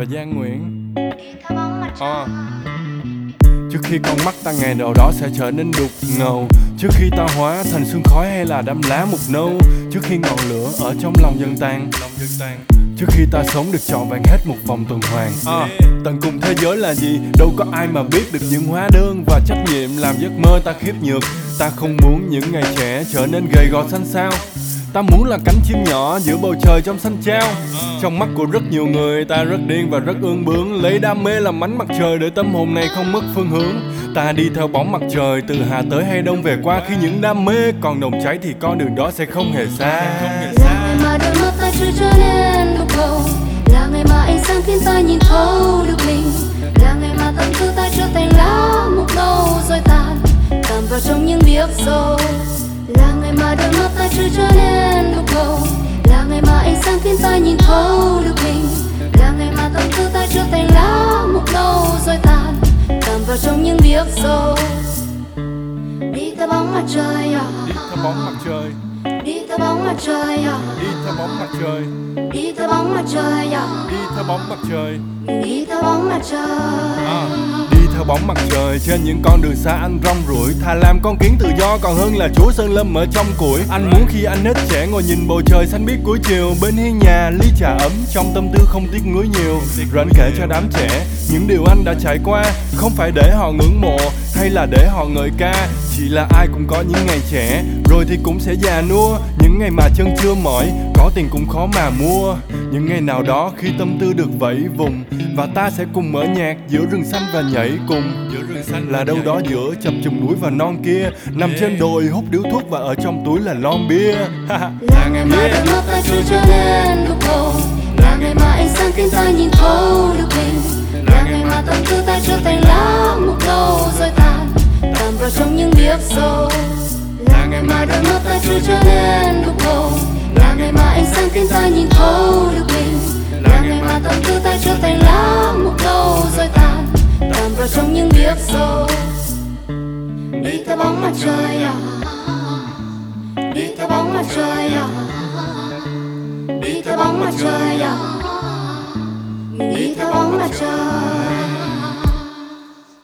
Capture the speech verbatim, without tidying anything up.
và Giang Nguyễn. à. Trước khi con mắt ta ngày nào đó sẽ trở nên đục ngầu, trước khi ta hóa thành sương khói hay là đám lá mục nâu, trước khi ngọn lửa ở trong lòng dần tàn, trước khi ta sống được trọn vẹn hết một vòng tuần hoàn. à. Tận cùng thế giới là gì? Đâu có ai mà biết được những hóa đơn và trách nhiệm làm giấc mơ ta khiếp nhược. Ta không muốn những ngày trẻ trở nên gầy gò xanh xao. Ta muốn là cánh chim nhỏ giữa bầu trời trong xanh trao. Trong mắt của rất nhiều người ta rất điên và rất ương bướng, lấy đam mê làm ánh mặt trời để tâm hồn này không mất phương hướng. Ta đi theo bóng mặt trời từ Hà tới hay Đông về qua, khi những đam mê còn nồng cháy thì con đường đó sẽ không hề xa. Là ngày mà đôi mắt ta chưa trở nên đục ngầu, là ngày mà ánh sáng khiến ta nhìn thấu được mình, là ngày mà tâm tư ta trở thành lá mục nâu rồi tàn tàn vào trong những viết sâu. Là ngày mà đôi mắt ta chưa trở nên đục ngầu, là ngày mà ánh sáng khiến ta nhìn thấu được mình, là ngày mà tâm tư ta trở thành lá mục nâu rồi tàn tàn vào trong những viết sâu. Đi theo bóng mặt trời à, Đi theo bóng mặt trời, đi theo bóng mặt trời à, đi theo bóng mặt trời, đi theo bóng mặt trời à, đi theo bóng mặt trời. đi theo bóng mặt trời. à. Đi theo bóng mặt trời trên những con đường xa anh rong ruổi, thà làm con kiến tự do còn hơn là chúa sơn lâm ở trong củi. Anh muốn khi anh hết trẻ ngồi nhìn bầu trời xanh biếc cuối chiều, bên hiên nhà ly trà ấm trong tâm tư không tiếc nuối nhiều. Rồi anh kể cho đám trẻ những điều anh đã trải qua, không phải để họ ngưỡng mộ hay là để họ ngợi ca, chỉ là ai cũng có những ngày trẻ rồi thì cũng sẽ già nua. Những ngày mà chân chưa mỏi, có tiền cũng khó mà mua. Những ngày nào đó khi tâm tư được vẫy vùng, và ta sẽ cùng mở nhạc giữa rừng xanh và nhảy cùng. Giữa rừng xanh là đâu đó giữa chập trùng núi và non kia, nằm trên đồi hút điếu thuốc và ở trong túi là lon bia. Là ngày mà đôi mắt ta chưa trở nên đục ngầu, là ngày mà ánh sáng khiến ta nhìn thấu được mình, là ngày mà tâm tư ta trở thành lá mục nâu rồi tàn tàn vào trong những viết sâu. Là ngày mà đôi mắt ta chưa trở nên đục ngầu, là ngày mà ánh sáng khiến ta nhìn thấu được mình, là ngày mà tâm tư ta trở thành lá mục nâu rồi tàn tàn vào trong những viết sâu. Đi theo bóng mặt trời à,